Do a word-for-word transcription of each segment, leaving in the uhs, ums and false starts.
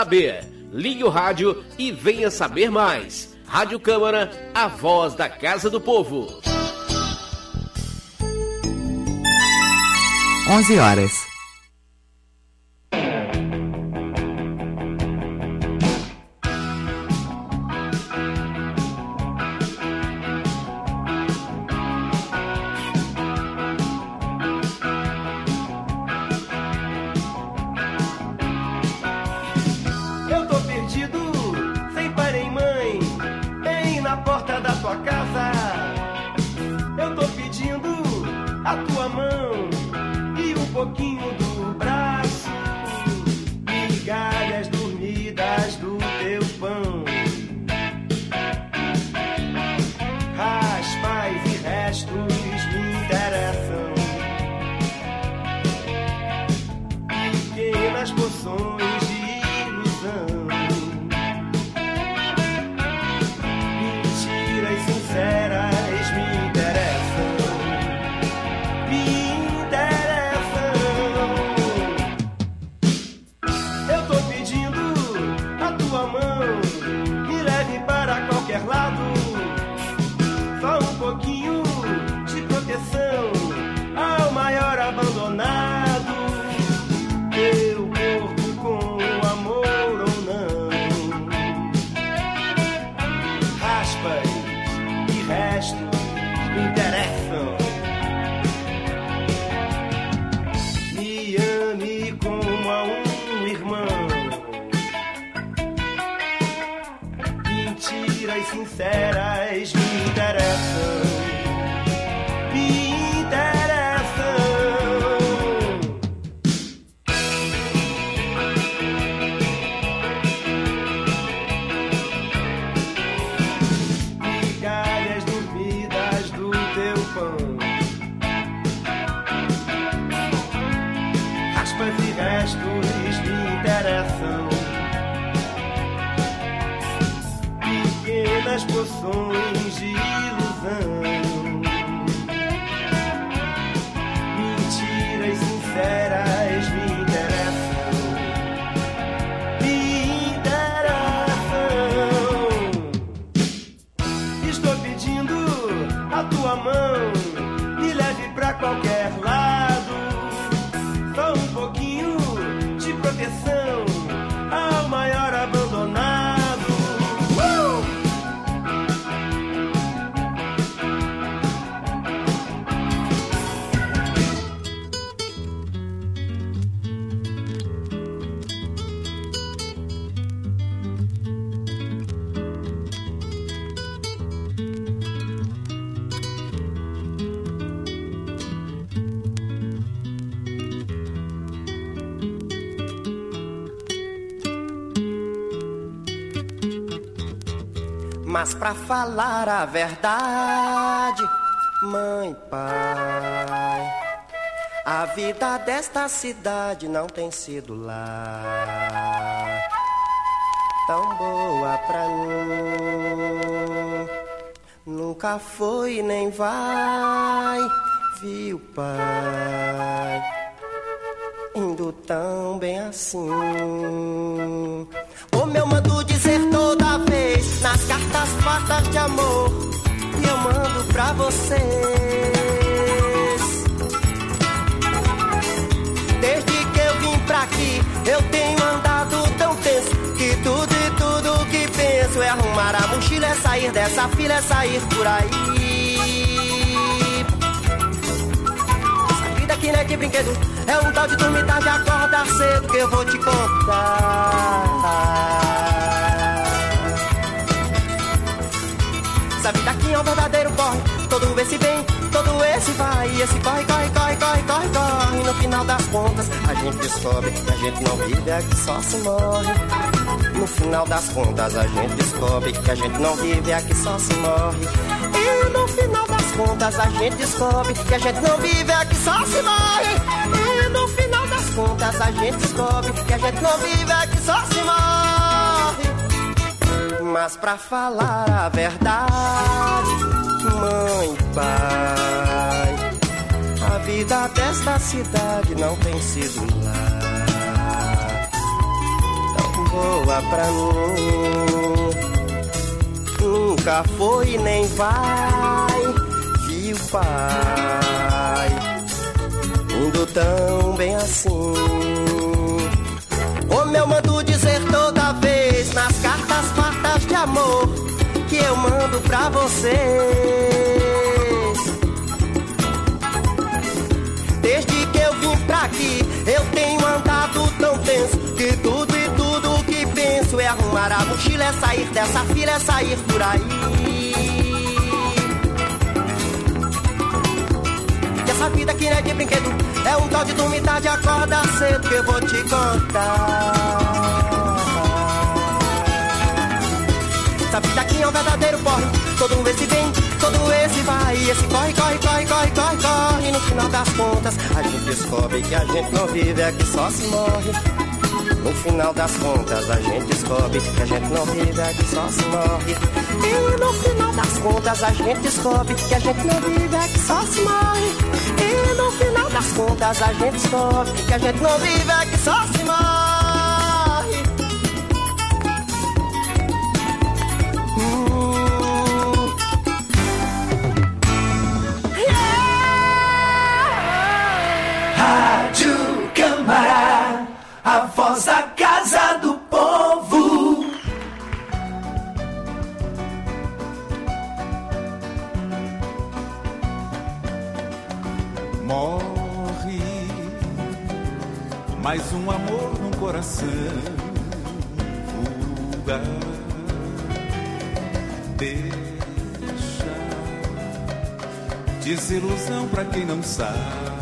saber. Ligue o rádio e venha saber mais. Rádio Câmara, a voz da Casa do Povo. onze horas. Mas pra falar a verdade, mãe, pai, a vida desta cidade não tem sido lá tão boa pra mim. Nunca foi nem vai, viu, pai, indo tão bem assim. Como eu mando dizer toda vez nas cartas fartas de amor que eu mando pra vocês. Desde que eu vim pra aqui, eu tenho andado tão tenso que tudo e tudo que penso é arrumar a mochila, é sair dessa fila, é sair por aí. Essa vida aqui não é de brinquedo, é um tal de dormir tarde, acordar cedo que eu vou te contar. Essa vida aqui é um verdadeiro corre, todo esse vem, todo esse vai, e esse corre, corre, corre, corre, corre, corre. E no final das contas a gente descobre que a gente não vive, é que só se morre. No final das contas a gente descobre que a gente não vive, é que só se morre. E no final das contas a gente descobre que a gente não vive, é que só se morre. E no final das contas a gente descobre que a gente não vive, é que só se morre. Mas pra falar a verdade, mãe, pai, a vida desta cidade não tem sido lá tão boa dá pra mim. Nunca foi nem vai, viu, pai, indo tão bem assim. Como eu mando dizer toda vez nas cartas fartas de amor que eu mando pra vocês. Desde que eu vim pra aqui, eu tenho andado tão tenso que tudo e tudo que penso é arrumar a mochila, é sair dessa fila, é sair por aí. E essa vida aqui não é de brinquedo, é um tal de dormidade, acorda cedo que eu vou te contar. Essa vida aqui é um verdadeiro porre, todo esse vem, todo esse vai, esse corre, corre, corre, corre, corre, corre. E no final das contas, a gente descobre que a gente não vive, é que só se morre. No final das contas, a gente descobre que a gente não vive, é que só se morre. E no final das contas, a gente descobre que a gente não vive, é que só se morre. E no final das contas, a gente descobre que a gente não vive, é que só se morre. A voz da Casa do Povo. Morre mais um amor no coração. Fuga, deixa desilusão pra quem não sabe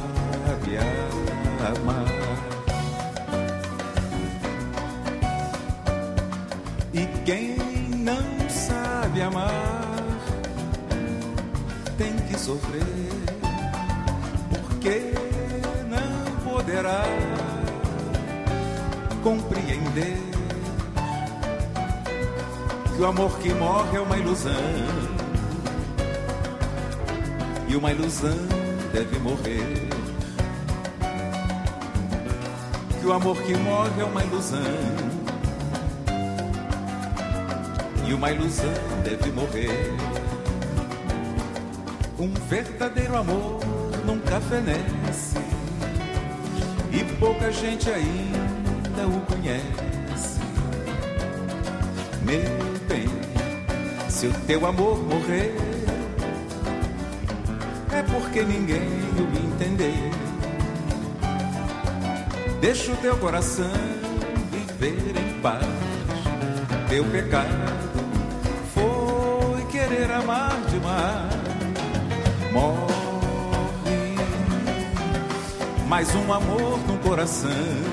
amar. E quem não sabe amar tem que sofrer, porque não poderá compreender que o amor que morre é uma ilusão, e uma ilusão deve morrer. Que o amor que morre é uma ilusão, e uma ilusão deve morrer. Um verdadeiro amor nunca fenece, e pouca gente ainda o conhece. Meu bem, se o teu amor morrer, é porque ninguém o entendeu. Deixa o teu coração viver em paz. Teu pecado foi querer amar demais. Morre mais um amor no coração.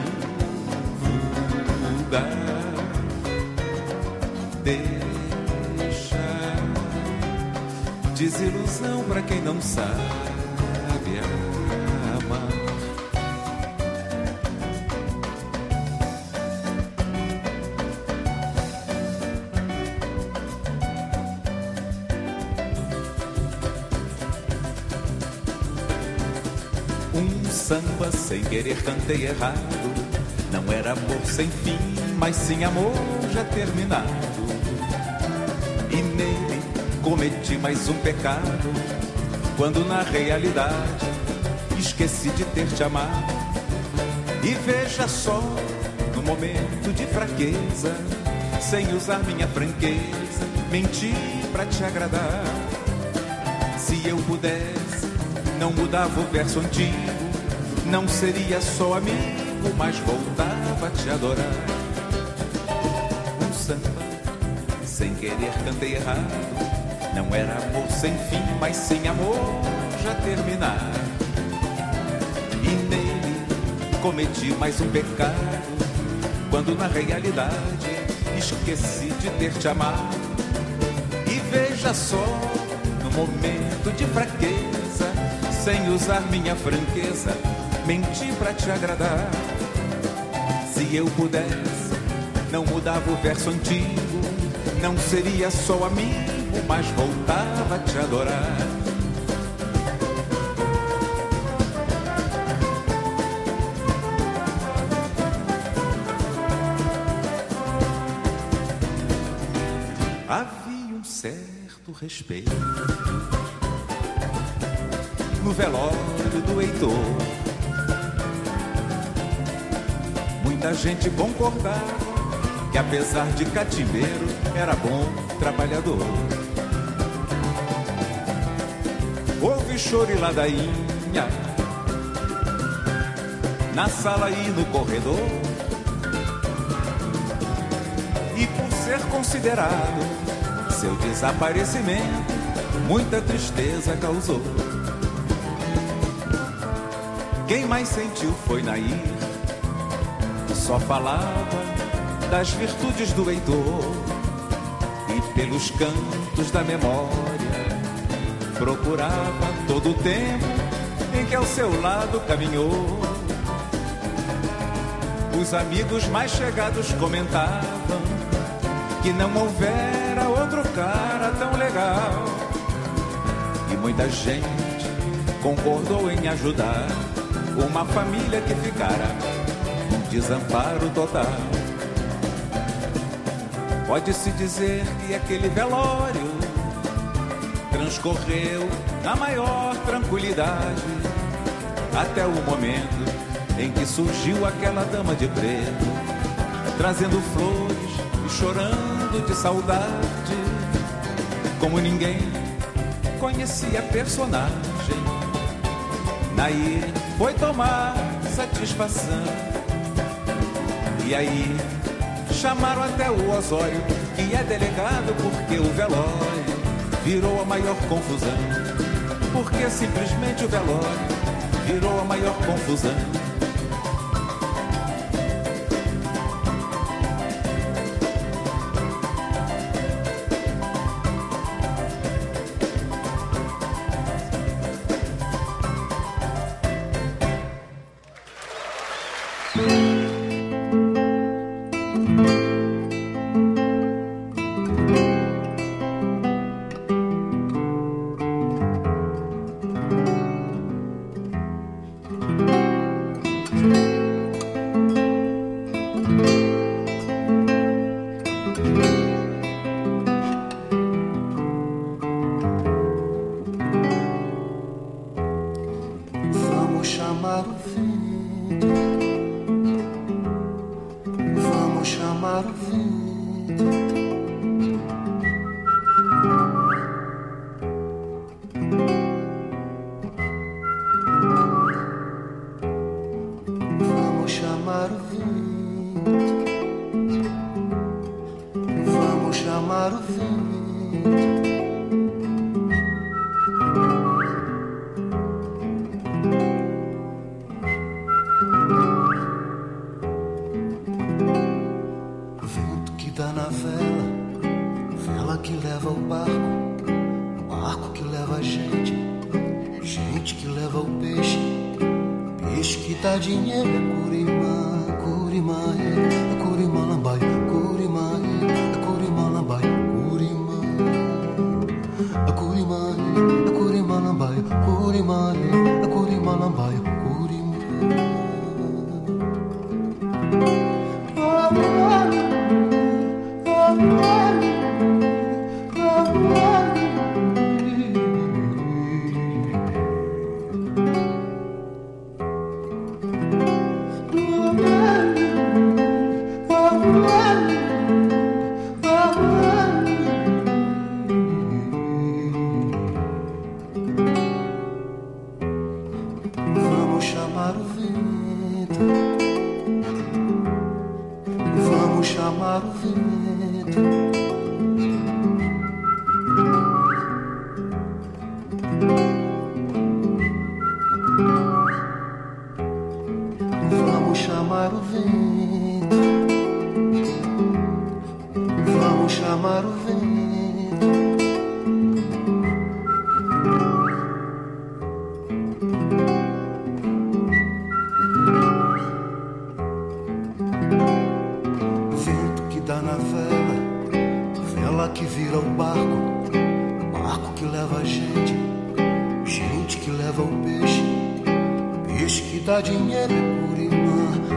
Fuga, deixa desilusão pra quem não sabe amar. Um samba sem querer cantei errado. Não era amor sem fim, mas sim amor já terminado. E nele cometi mais um pecado, quando na realidade esqueci de ter te amado. E veja só, no momento de fraqueza, sem usar minha franqueza, menti pra te agradar. Se eu pudesse, não mudava o verso antigo, não seria só amigo, mas voltava a te adorar. Um samba sem querer cantei errado. Não era amor sem fim, mas sem amor já terminado. E nele cometi mais um pecado, quando na realidade esqueci de ter te amado. E veja só, no momento de fraqueza, sem usar minha franqueza, menti pra te agradar. Se eu pudesse, não mudava o verso antigo, não seria só amigo, mas voltava a te adorar. havia um certo respeito no velório do Heitor. Muita gente concordava que, apesar de catimbeiro, era bom trabalhador. Houve choro e ladainha na sala e no corredor, e por ser considerado, seu desaparecimento muita tristeza causou. Quem mais sentiu foi Nair, que só falava das virtudes do Heitor, e pelos cantos da memória procurava todo o tempo em que ao seu lado caminhou. Os amigos mais chegados comentavam que não houvera outro cara tão legal, e muita gente concordou em ajudar uma família que ficara num desamparo total. Pode-se dizer que aquele velório transcorreu na maior tranquilidade, até o momento em que surgiu aquela dama de preto, trazendo flores e chorando de saudade. Como ninguém conhecia a personagem, Nair foi tomar satisfação. E aí chamaram até o Osório, que é delegado, porque o velório virou a maior confusão. Porque simplesmente o velório virou a maior confusão.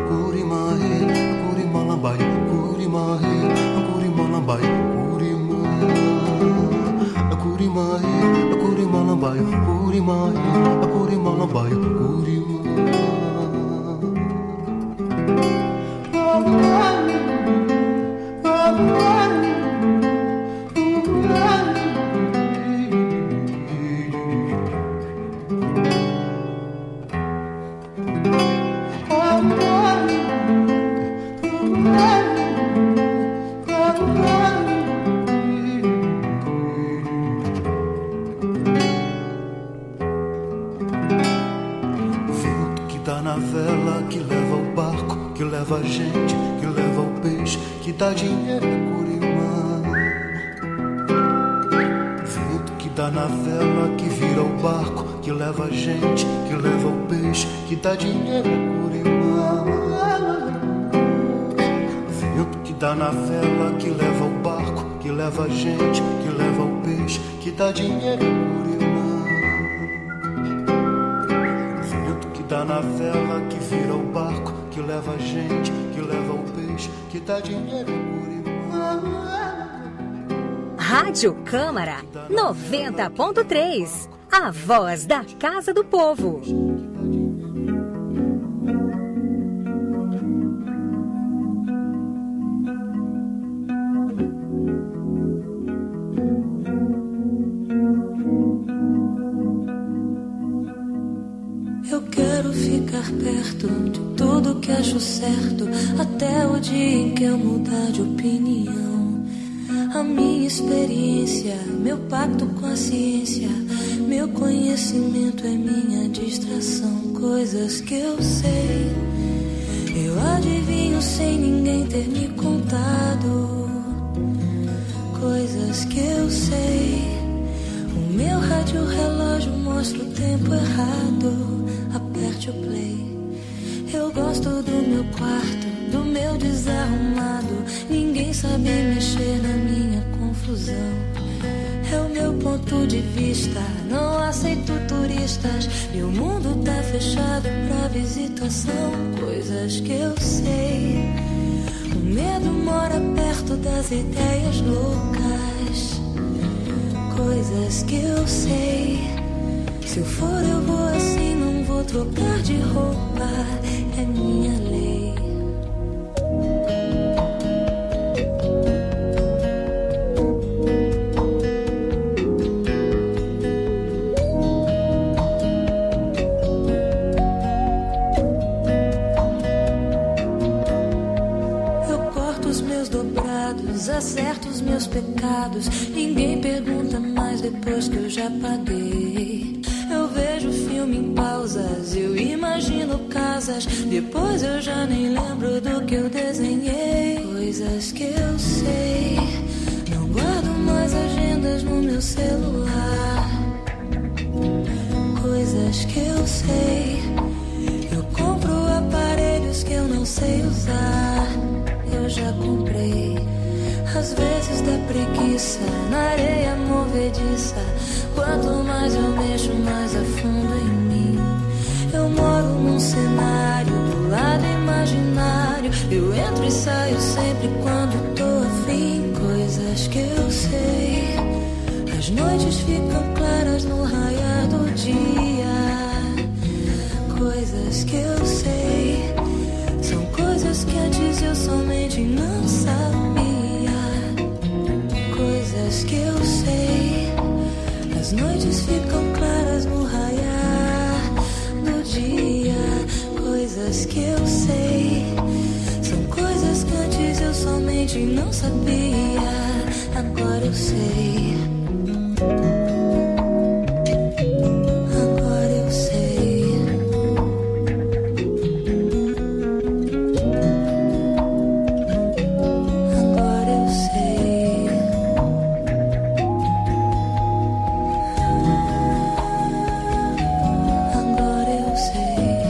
Curimã, Curimã, Curimã, Curimã, Curimã, Curimã, Dá dinheiro por irmã. Vento que dá na vela, que leva o barco, que leva a gente, que leva o peixe, que dá dinheiro por irmã. Vento que dá na vela, que vira o barco, que leva a gente, que leva o peixe, que dá dinheiro por irmã. Rádio Câmara noventa ponto três, a voz da Casa do Povo. Perto de tudo que acho certo, até o dia em que eu mudar de opinião. A minha experiência, meu pacto com a ciência, meu conhecimento é minha distração. Coisas que eu sei, eu adivinho sem ninguém ter me contado. Coisas que eu sei, o meu rádio relógio mostra o tempo errado. Aperte o play. Eu gosto do meu quarto, do meu desarrumado. Ninguém sabe mexer na minha confusão. É o meu ponto de vista, não aceito turistas. Meu mundo tá fechado pra visitação. Coisas que eu sei, o medo mora perto das ideias loucas. Coisas que eu sei, se eu for eu vou assim, não vou trocar de roupa, é minha lei. Eu corto os meus dobrados, acerto os meus pecados. Ninguém pergunta mais depois que eu já paguei. Eu vejo filme em pausas, eu imagino casas. Depois eu já nem lembro do que eu desenhei. Coisas que eu sei, não guardo mais agendas no meu celular. Coisas que eu sei, eu compro aparelhos que eu não sei usar. Eu já comprei, às vezes dá preguiça, na areia movediça. Quanto mais eu mexo, mais afundo em mim. Eu moro num cenário do lado imaginário. Eu entro e saio sempre quando tô afim. Coisas que eu sei, as noites ficam claras no raiar do dia. Coisas que eu sei, são coisas que antes eu somente não sabia. Coisas que eu sei, as noites ficam claras no raiar do dia. Coisas que eu sei, são coisas que antes eu somente não sabia. Agora eu sei. Agora eu sei. Agora eu sei. Agora eu sei.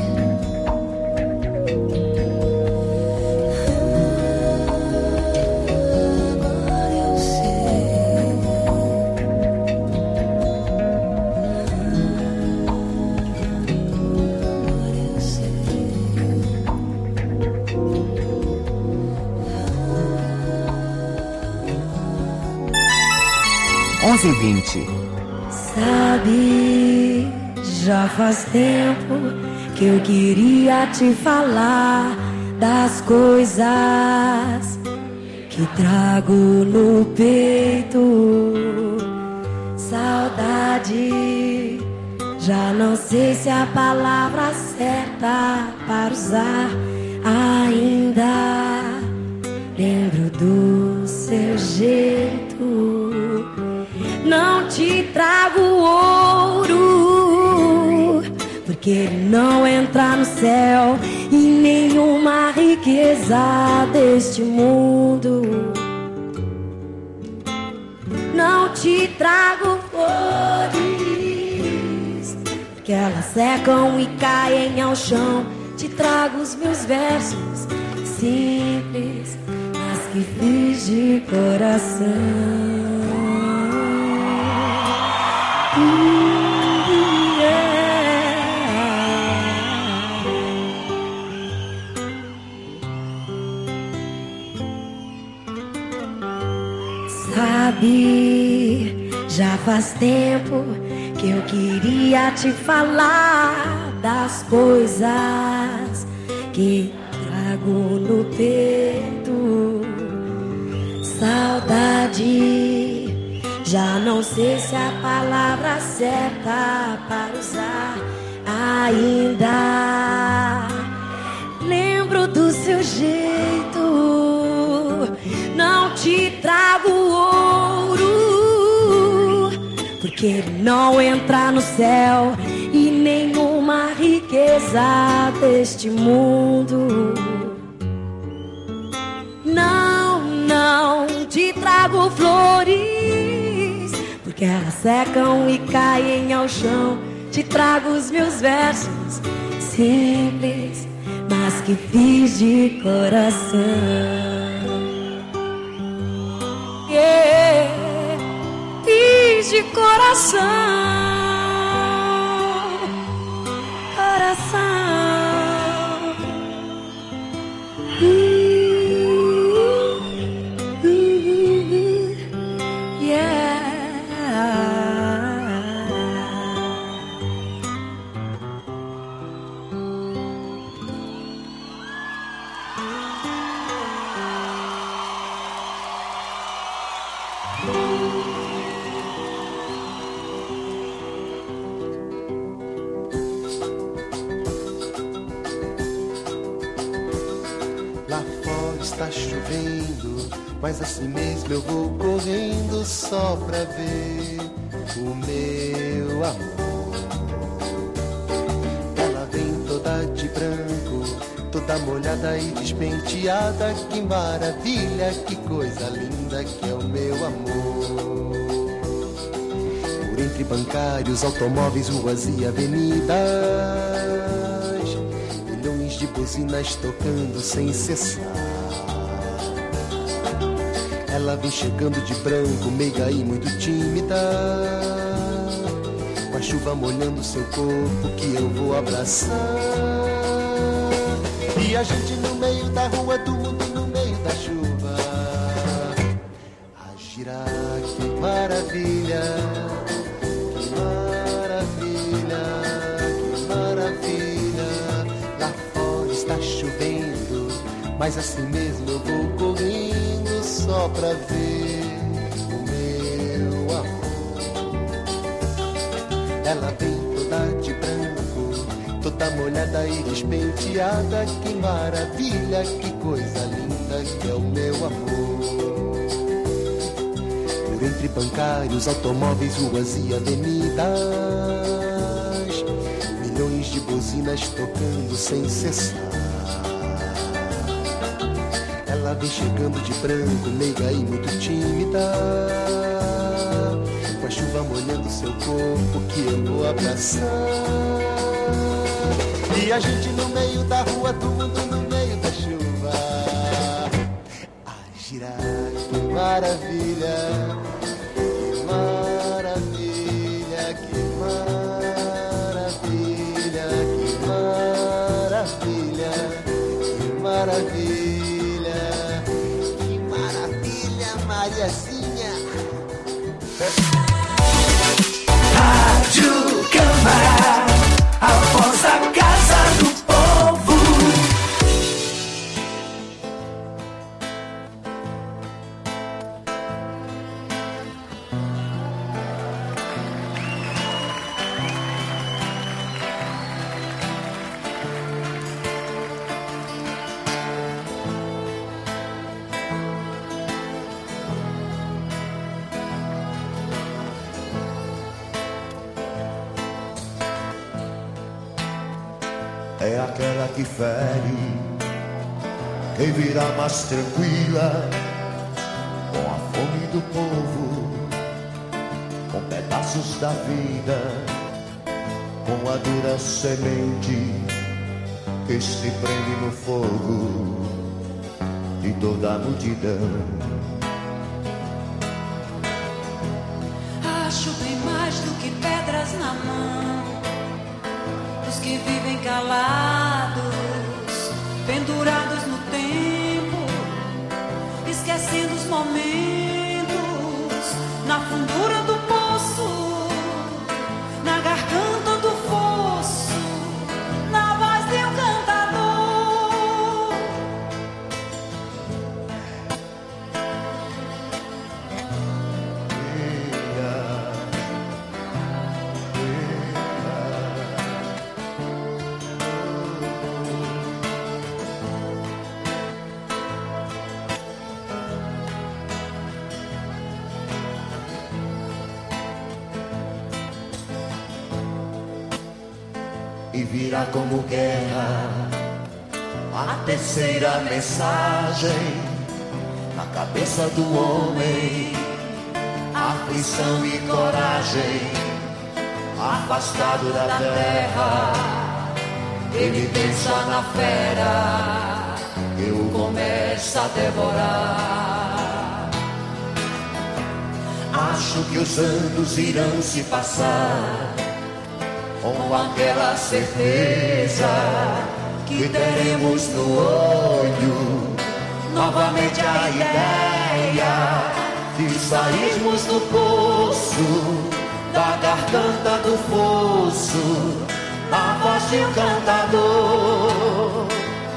Agora eu sei. onze e vinte. Sabe, já faz tempo que eu queria te falar das coisas que trago no peito. Saudade, já não sei se a palavra certa para usar ainda. Lembro do seu jeito. Não te trago ouro, porque ele não entra no céu, e nenhuma riqueza deste mundo. Não te trago flores, porque elas secam e caem ao chão. Te trago os meus versos simples, mas que fiz de coração. Uh, yeah. Sabe, já faz tempo que eu queria te falar das coisas que trago no peito. Saudade, já não sei se a palavra certa para usar ainda. Lembro do seu jeito. Não te trago ouro, porque ele não entra no céu, e nenhuma riqueza deste mundo. Não, não te trago flores, porque elas secam e caem ao chão. Te trago os meus versos simples, mas que fiz de coração. Yeah, fiz de coração, coração. Uh, uh, uh, yeah. Lá fora está chovendo, mas assim mesmo eu vou correndo só pra ver o meu amor. Ela vem toda de branco, toda molhada e despenteada. Que maravilha, que coisa linda que é o meu amor. Por entre bancários, automóveis, ruas e avenidas, milhões de buzinas tocando sem cessar. Ela vem chegando de branco, meiga e muito tímida, com a chuva molhando seu corpo que eu vou abraçar. E a gente no meio da rua, do mundo no meio da chuva, a girar, que maravilha, que maravilha, que maravilha. Lá fora está chovendo, mas assim mesmo eu vou correndo só pra ver o meu amor. Ela vem toda de branco, toda molhada e despenteada. Que maravilha, que coisa linda que é o meu amor. Por entre bancários, automóveis, ruas e avenidas, milhões de buzinas tocando sem cessar. Ela vem chegando de branco, meiga e muito tímida, com a chuva molhando seu corpo que eu vou abraçar. E a gente no meio da rua, do mundo no meio da chuva, a girar, que maravilha, que maravilha, que maravilha, que maravilha, que maravilha, que maravilha, Mariazinha. Rádio Câmara, a voz da Casa do Povo. É aquela que fere, quem virá mais tranquila, com a fome do povo, com pedaços da vida, com a dura semente que se prende no fogo de toda a multidão. Acho bem mais do que pedras na mão, dos que vivem calados, pendurados no tempo, esquecendo os momentos, na fundura do poço, na garganta do fosso, na voz de um cantador. E virá como guerra a terceira mensagem na cabeça do homem, aflição e coragem, afastado da terra, ele pensa na fera que o começa a devorar. Acho que os anos irão se passar com aquela certeza que teremos no olho novamente a ideia de sairmos do poço, da garganta do fosso, na voz de um cantador.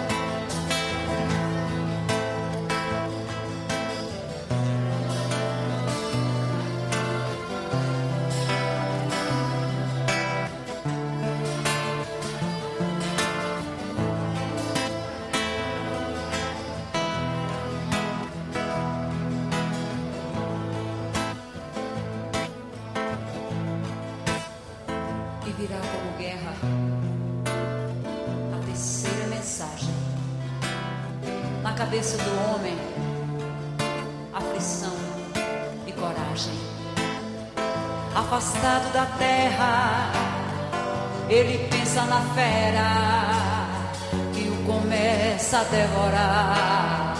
Virá como guerra a terceira mensagem na cabeça do homem, aflição e coragem, afastado da terra, ele pensa na fera que o começa a devorar.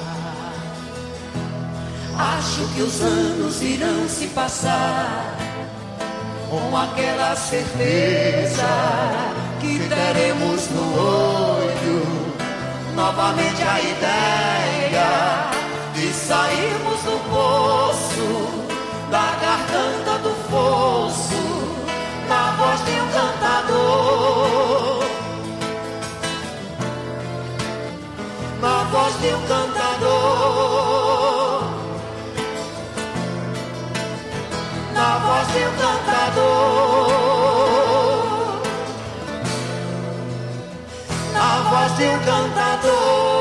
Acho que os anos irão se passar com aquela certeza que teremos no olho novamente a ideia de sairmos do poço, da garganta do fosso, na voz de um cantador, na voz de um cantador, na voz de um cantador, na voz de um cantador.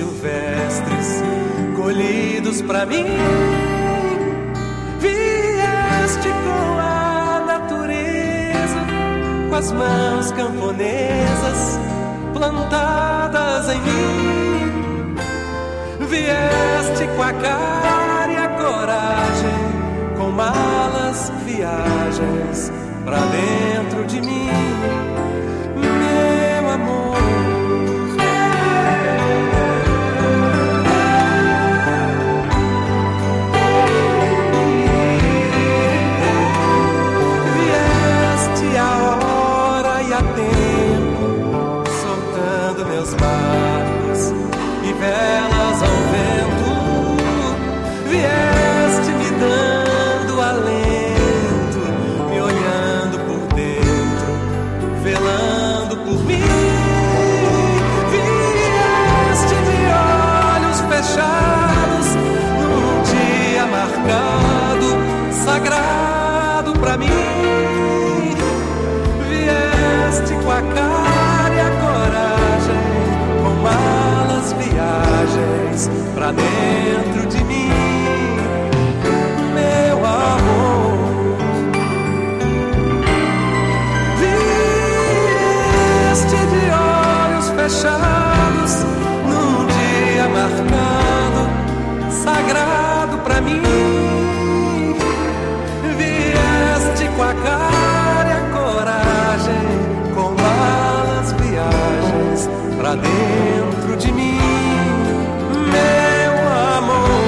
Silvestres colhidos pra mim, vieste vieste com a natureza, com as mãos camponesas plantadas em mim. Vieste com a cara e a coragem, com malas, viagens pra dentro de mim, meu amor. Vieste a hora e a tempo, soltando meus barcos e velas ao vento. Vieste me dando alento, me olhando por dentro, velando por mim. Vieste de olhos fechados, num dia marcado, sagrado pra mim. Vieste com a cara e a coragem, com malas, viagens pra dentro de mim, meu amor. Vieste de olhos fechados, num dia marcado, sagrado pra mim. Vieste com a cara e a coragem, com malas, viagens pra dentro de mim, meu amor.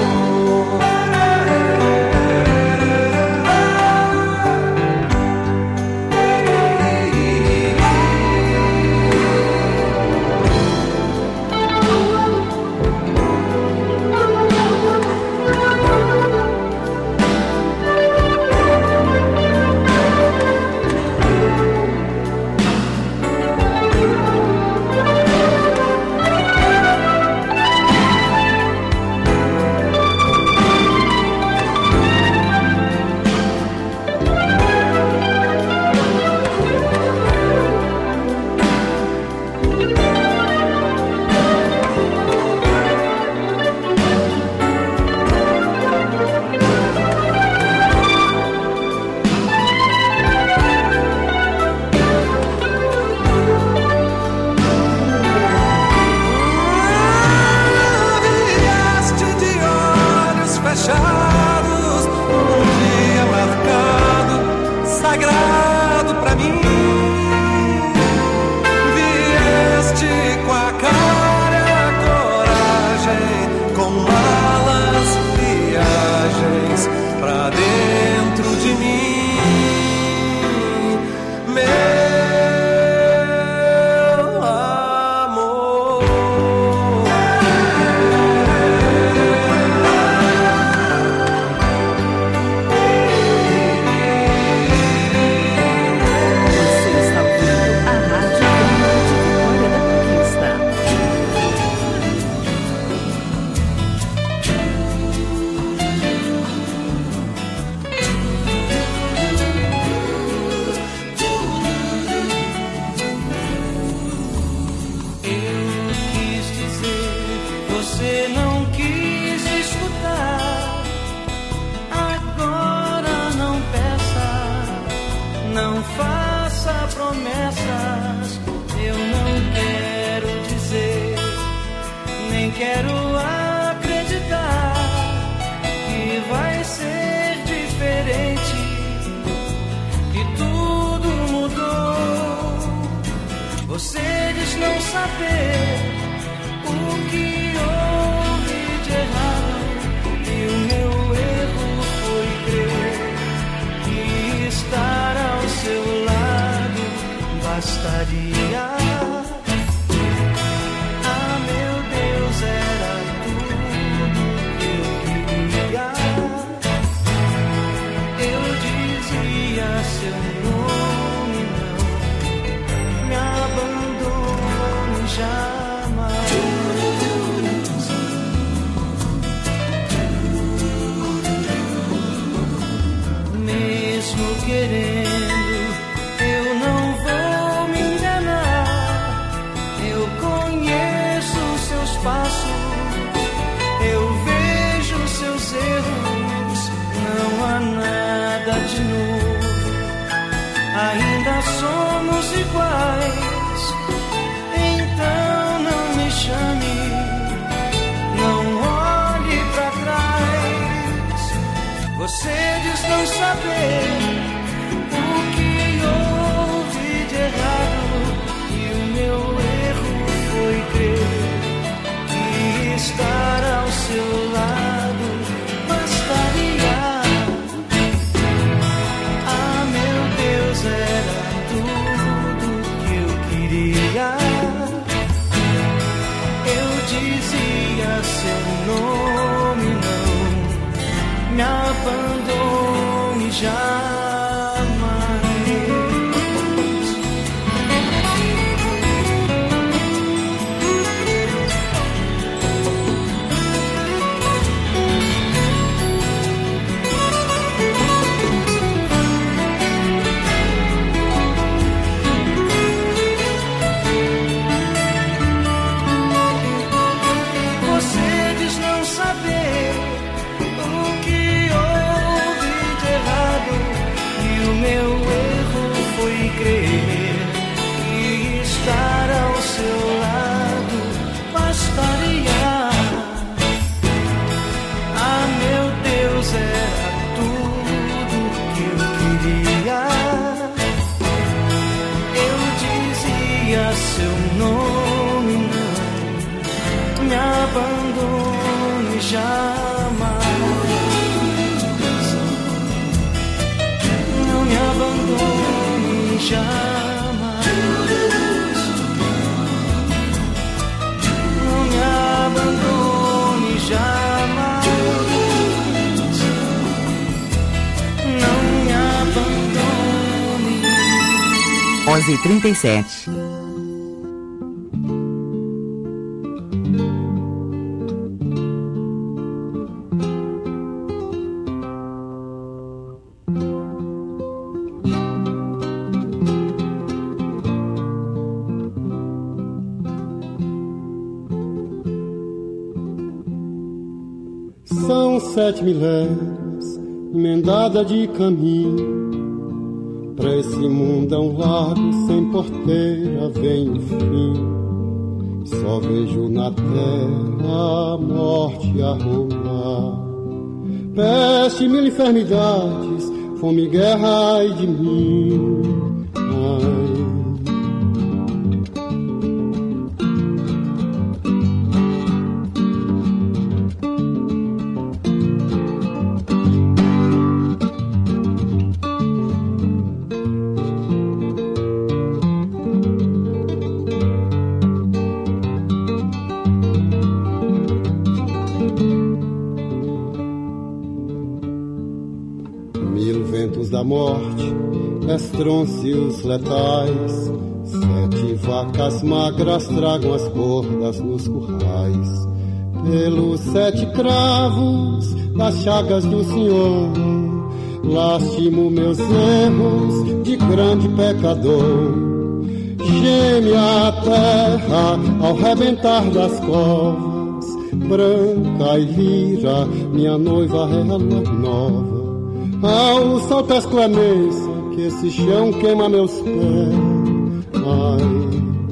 Jamais. de novo. Ainda somos iguais, então não me chame, não olhe pra trás. Você diz não saber o que houve de errado, e o meu erro foi crer que estar ao seu lado bastaria. Ah, meu Deus, era tudo que eu queria. Eu dizia seu nome, não me abandone jamais. Abandone jamais, não me abandone jamais, não me abandone jamais, não me abandone. onze e trinta e sete. Sete milénios, emendada de caminho, pra esse mundão largo, sem porteira, vem o fim. Só vejo na terra a morte a rolar. Peste, mil enfermidades, fome, guerra, ai de mim. Ai. Da morte, estrôncios letais, sete vacas magras tragam as cordas nos currais, pelos sete cravos das chagas do Senhor, lastimo meus erros de grande pecador. Geme a terra ao rebentar das covas, branca e lira, minha noiva é a lua nova. Ao sol das clemência, que esse chão queima meus pés. Ai.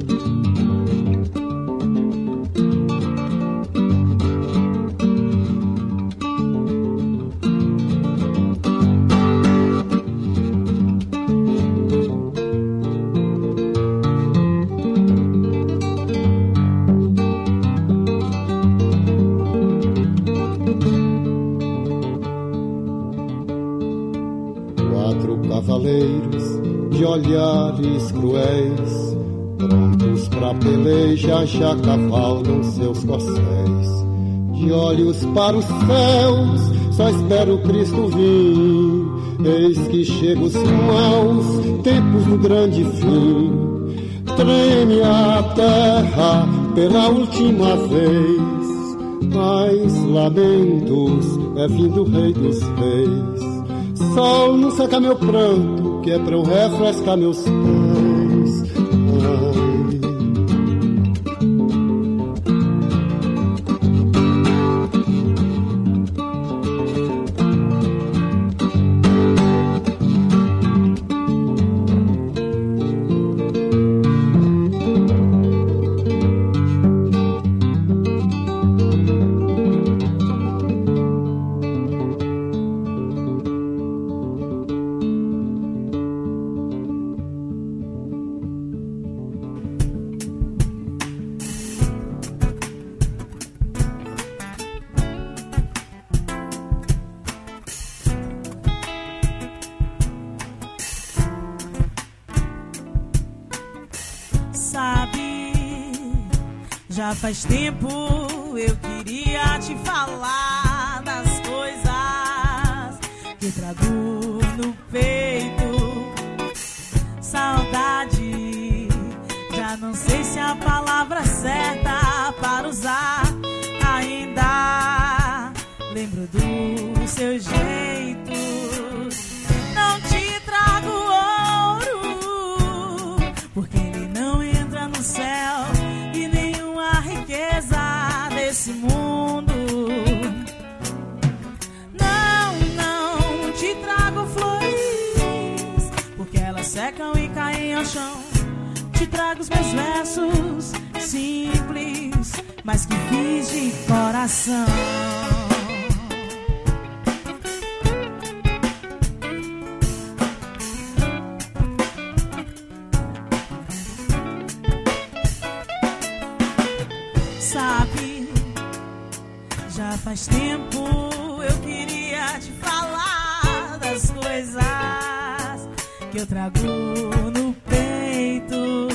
Olhares cruéis, prontos pra peleja, já cavalgam seus corcéis. De olhos para os céus, só espero Cristo vir. Eis que chegam os maus tempos do grande fim. Treme a terra pela última vez, mas lamentos é fim do Rei dos Reis. Sol não seca meu pranto, que é pra eu refrescar meus pés. Ai. Já faz tempo eu queria te falar das coisas que trago no peito. Saudade, já não sei se a palavra certa para usar. Ainda lembro do seu jeito. Não te trago ouro, porque ele não entra no céu, e nenhuma riqueza desse mundo. Não, não te trago flores, porque elas secam e caem ao chão. Te trago os meus versos simples, mas que fiz de coração. Sabe, já faz tempo eu queria te falar das coisas que eu trago no peito.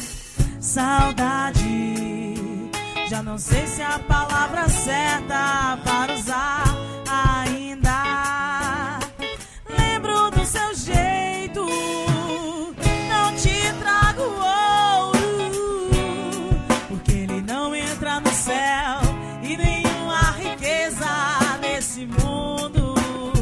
Saudade, já não sei se a palavra certa para usar. Ainda lembro do seu jeito. Não te trago ouro, porque ele não entra no céu, e nenhuma riqueza nesse mundo.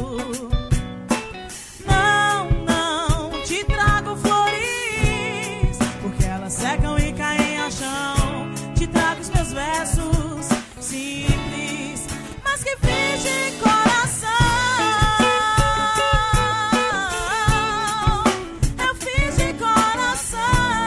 Não, não te trago flores, porque elas secam e caem ao chão. Te trago os meus versos simples, mas que fiz de coração. Eu fiz de coração.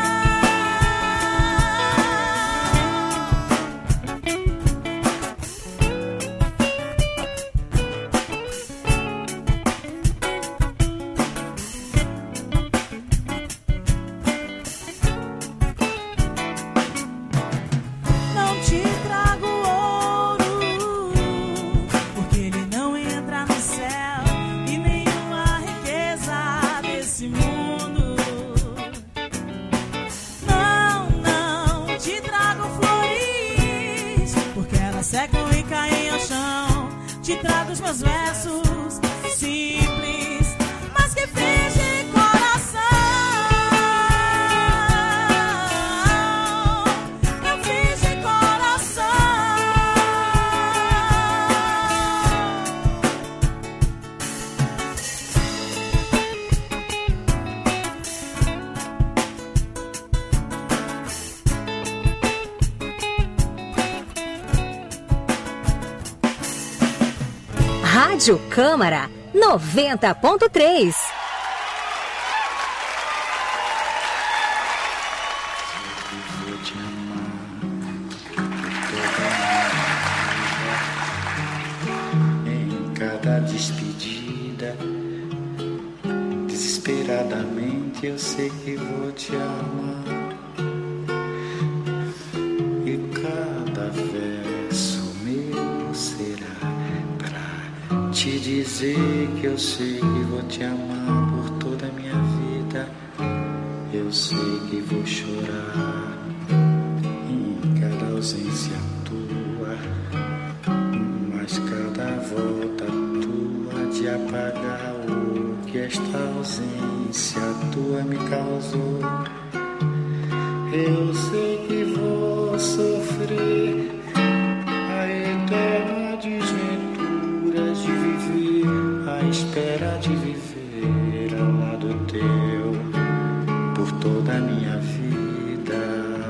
Não te trago ouro, porque ele não entra no céu, e nenhuma riqueza desse mundo. Não, não te trago flores, porque elas secam e caem ao chão. Te trago os meus versos simples, mas que fiz de coração. Eu fiz de coração. Rádio Câmara noventa ponto três. Vou te amar em cada despedida. Desesperadamente eu sei que vou te amar, e cada verso meu será pra te dizer que eu sei que vou te amar por toda a minha vida. Eu sei que vou chorar em cada ausência tua, mas cada volta tua de apagar o que esta ausência tua me causou. Eu sei que vou sofrer a eterna desventura de viver, a espera de viver ao lado teu por toda a minha vida.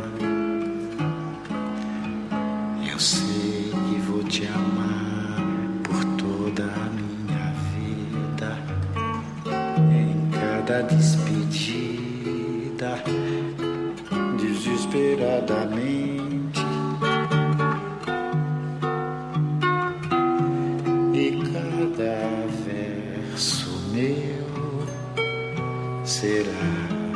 Eu sei que vou te amar por toda a minha vida, em cada despedida, desesperadamente, e cada verso meu será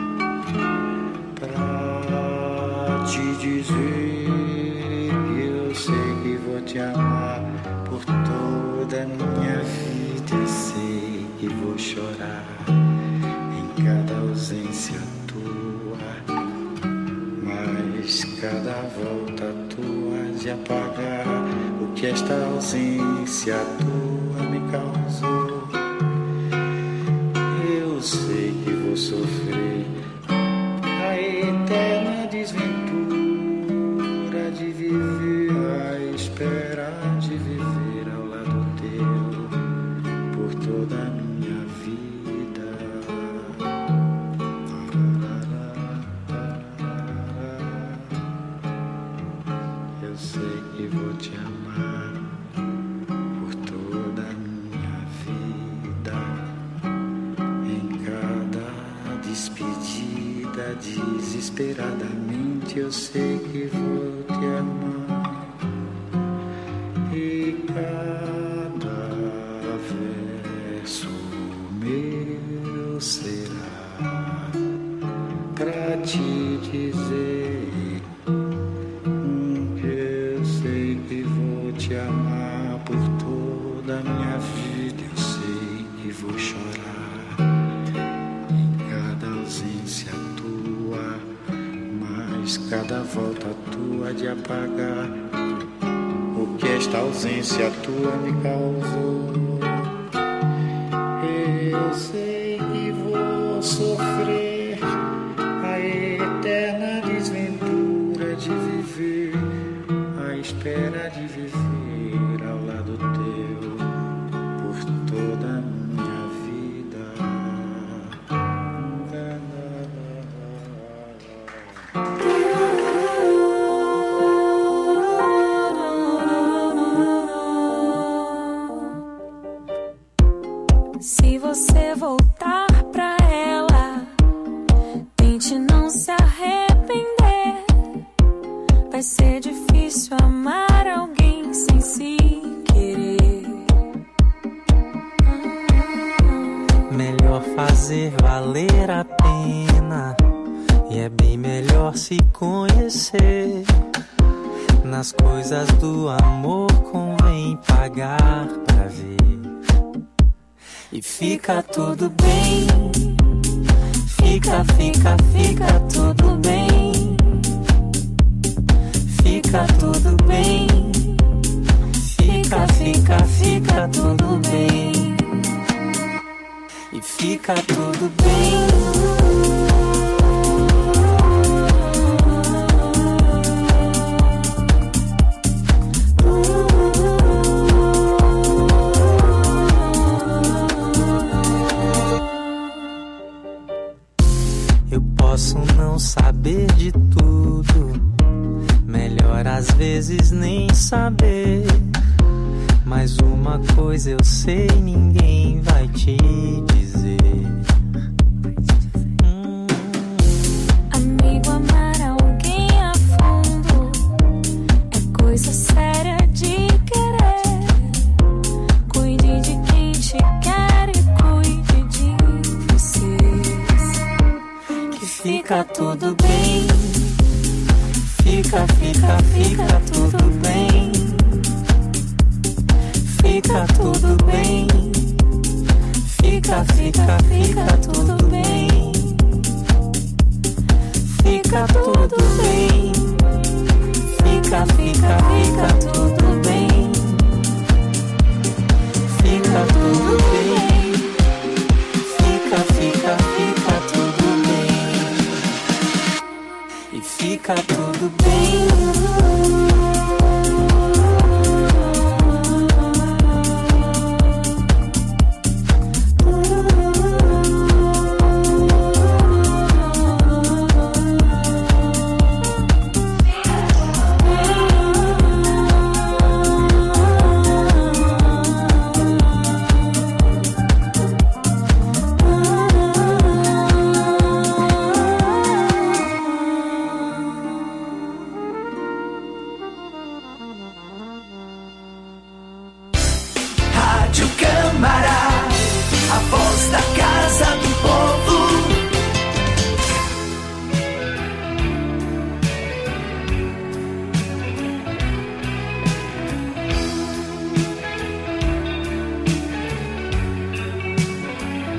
pra te dizer que eu sei que vou te amar por toda a minha vida. Eu sei que vou chorar em cada ausência tua, mas cada volta tua de apagar o que esta ausência tua me causou. Eu sei que vou sofrer a eterna desventura de viver à espera de viver ao lado teu por toda a minha vida. Eu sei que vou te amar por toda a minha vida. Em cada despedida, desesperadamente, eu sei que vou te amar. E cada verso meu será pra te dizer que eu sei que vou te amar por toda a minha vida. Eu sei que vou chorar em cada ausência tua, mas cada volta tua de apagar o que esta ausência tua me causou. Eu sei que vou sofrer a eterna desventura de viver à espera de viver ao lado teu por toda a minha vida. Se você voltar pra ela, tente não se arrepender. Vai ser difícil amar alguém sem se querer. Melhor fazer valer a pena, e é bem melhor se conhecer. Nas coisas do amor convém pagar pra ver. E fica tudo bem, fica, fica, fica tudo bem. Fica tudo bem, fica, fica, fica tudo bem. E fica tudo bem. Posso não saber de tudo, melhor às vezes nem saber. Mas uma coisa eu sei, ninguém vai te dizer. Hum. Amigo, amar alguém a fundo é coisa séria de querer. Cuide de quem te quer e cuide de você. Fica tudo bem, fica, fica, fica tudo bem. Fica tudo bem, fica, fica, fica tudo bem. Fica tudo bem, fica, fica, fica tudo bem. Fica tudo bem, fica, fica, fica tudo bem. E fica tudo bem.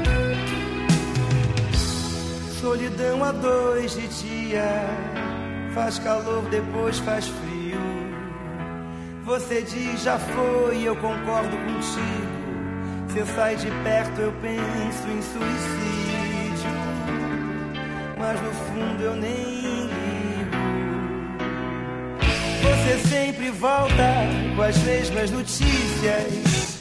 Solidão a dois de dia, faz calor, depois faz frio. Você diz já foi, eu concordo contigo. Você sai de perto, eu penso em suicídio, mas no fundo eu nem ligo. Você sempre volta com as mesmas notícias.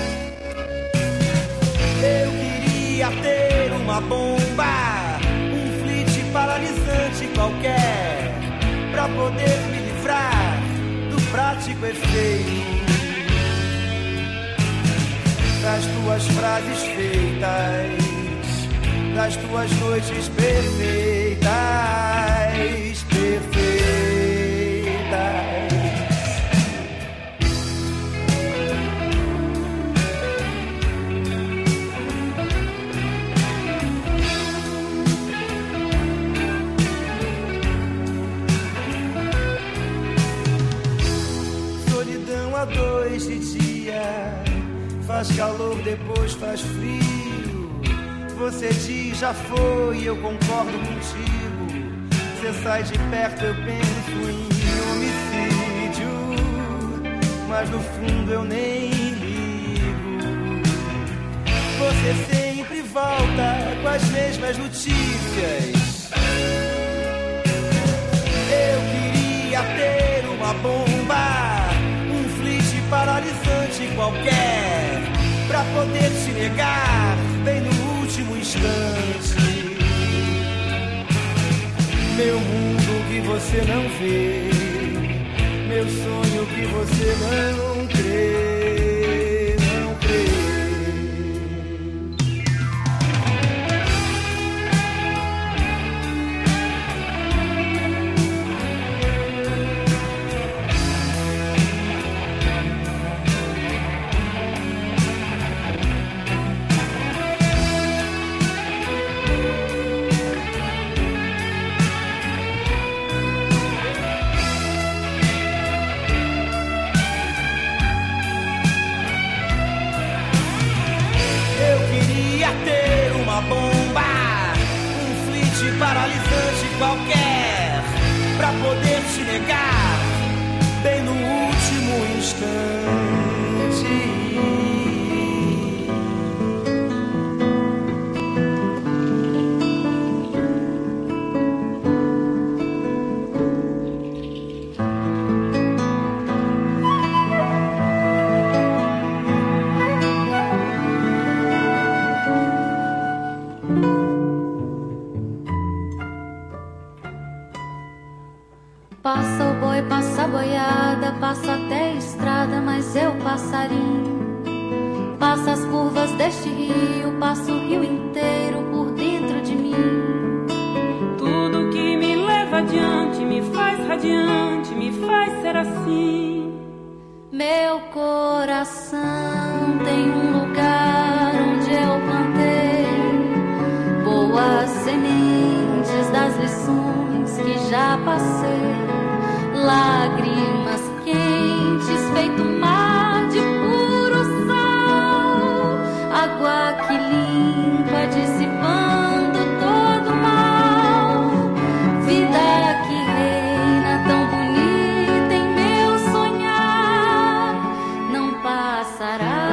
Eu queria ter uma bomba, um flit paralisante qualquer, pra poder me livrar do prático efeito das tuas frases feitas, das tuas noites perfeitas, perfeitas. Solidão a dois de dia, faz calor, depois faz frio. Você diz já foi, eu concordo contigo. Você sai de perto, eu penso em homicídio, mas no fundo eu nem ligo. Você sempre volta com as mesmas notícias. Eu queria ter uma bomba, um flit paralisante qualquer, pra poder te negar bem no último instante. Meu mundo que você não vê, meu sonho que você não crê, não crê. Paralisante qualquer, pra poder te negar bem no último instante. Passa o boi, passa a boiada, passa até a estrada, mas eu passarinho. Passa as curvas deste rio, passa o rio inteiro por dentro de mim. Tudo que me leva adiante, me faz radiante, me faz ser assim. Meu coração tem um lugar onde eu plantei boas sementes das lições que já passei. Lágrimas quentes, feito mar de puro sal, água que limpa, dissipando todo mal. Vida que reina tão bonita em meu sonhar, não passará.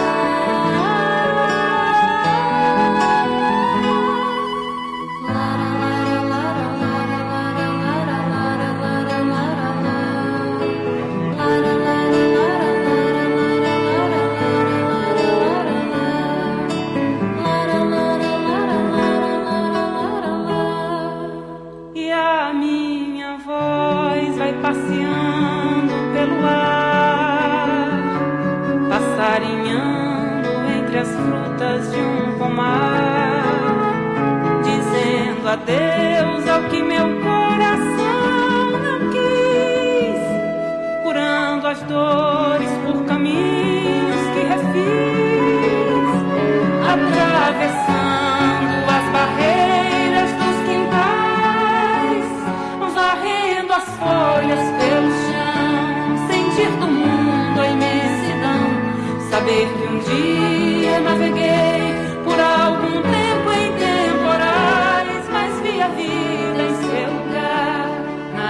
Passeando pelo ar, passarinhando entre as frutas de um pomar, dizendo adeus ao que meu coração não quis, curando as dores por caminhos que refiz, atravessando as barreiras dos quintais, varrendo as folhas pelo chão, sentir do mundo a imensidão, saber que um dia naveguei por algum tempo em temporais, mas vi a vida em seu lugar, na